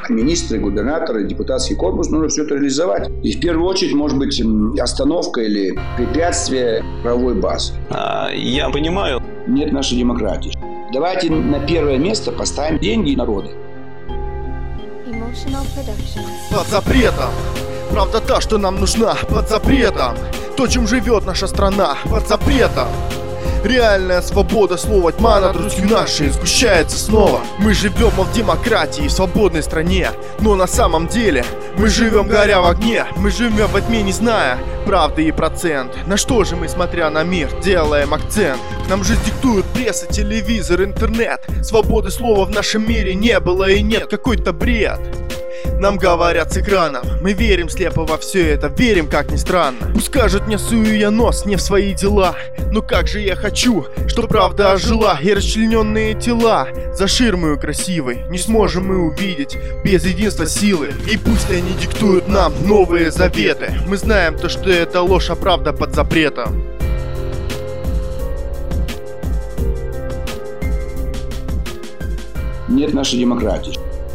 министры, губернаторы, депутатский корпус, нужно все это реализовать. И в первую очередь, может быть, остановка или препятствие правовой базы. Я понимаю. Нет нашей демократии. Давайте на первое место поставим деньги народа. Под запретом. Правда та, что нам нужна, под запретом. То, чем живет наша страна, под запретом. Реальная свобода слова, тьма над Русью нашей сгущается снова. Мы живем в демократии, в свободной стране, но на самом деле мы живем горя в огне. Мы живем во тьме, не зная правды и процент. На что же мы, смотря на мир, делаем акцент? Нам же диктуют пресса, телевизор, интернет. Свободы слова в нашем мире не было и нет, какой-то бред. Нам говорят с экранов, мы верим слепо во все это, верим, как ни странно. Пусть скажут, не сую я нос не в свои дела, но как же я хочу, чтоб правда ожила. И расчлененные тела за ширмою красивой не сможем мы увидеть без единства силы. И пусть они диктуют нам новые заветы, мы знаем то, что это ложь, а правда под запретом. Нет нашей демократии.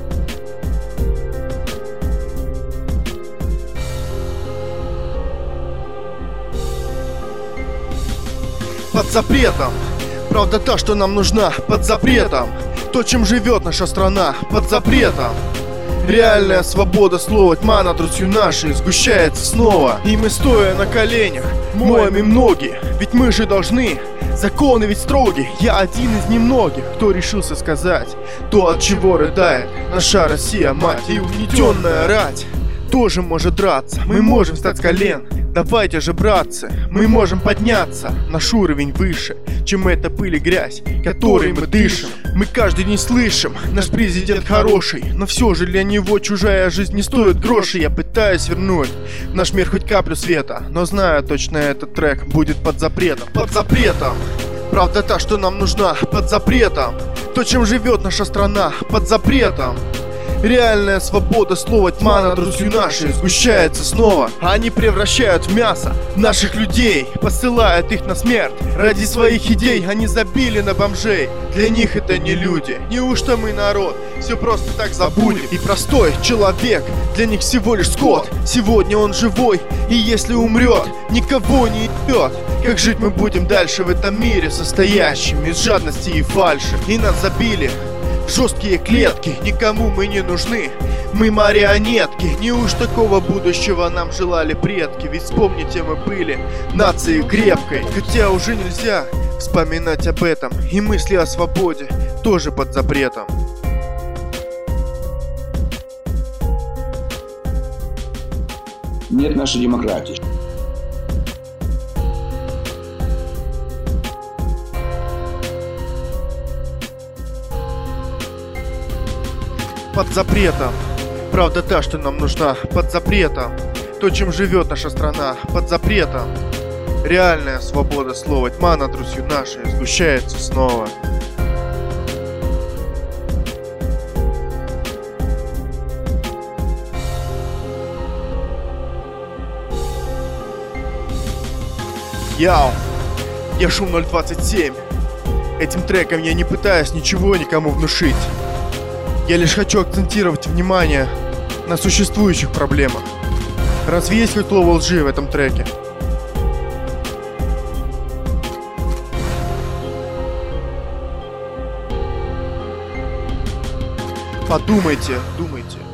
Под запретом. Правда та, что нам нужна, под запретом. То, чем живет наша страна, под запретом. Реальная свобода слова, тьма над Русью нашей сгущается снова. И мы, стоя на коленях, моем им ноги, ведь мы же должны. Законы ведь строги. Я один из немногих, кто решился сказать то, от чего рыдает наша Россия, мать. И угнетенная рать тоже может драться. Мы можем встать с колен. Давайте же, братцы, мы можем подняться наш уровень выше, чем эта пыль и грязь, которой мы дышим. Мы каждый день слышим, наш президент хороший, но все же для него чужая жизнь не стоит грошей. Я пытаюсь вернуть в наш мир хоть каплю света, но знаю точно, этот трек будет под запретом. Под запретом. Правда та, что нам нужна, под запретом. То, чем живет наша страна, под запретом. Реальная свобода слова, тьма над Русью нашей сгущается снова. Они превращают в мясо наших людей, посылают их на смерть. Ради своих идей они забили на бомжей. Для них это не люди. Неужто мы народ все просто так забудем? И простой человек для них всего лишь скот. Сегодня он живой, и если умрет, никого не ебет. Как жить мы будем дальше в этом мире, состоящем из жадности и фальши? И нас забили жесткие клетки, никому мы не нужны. Мы марионетки. Неуж такого будущего нам желали предки? Ведь вспомните, мы были нацией крепкой. Хотя уже нельзя вспоминать об этом. И мысли о свободе тоже под запретом. Нет нашей демократии. Под запретом. Правда та, что нам нужна, под запретом. То, чем живет наша страна, под запретом. Реальная свобода слова, тьма над Русью нашей сгущается снова. Яу, я Шум 027. Этим треком я не пытаюсь ничего никому внушить. Я лишь хочу акцентировать внимание на существующих проблемах. Разве есть хоть слово лжи в этом треке? Подумайте, думайте.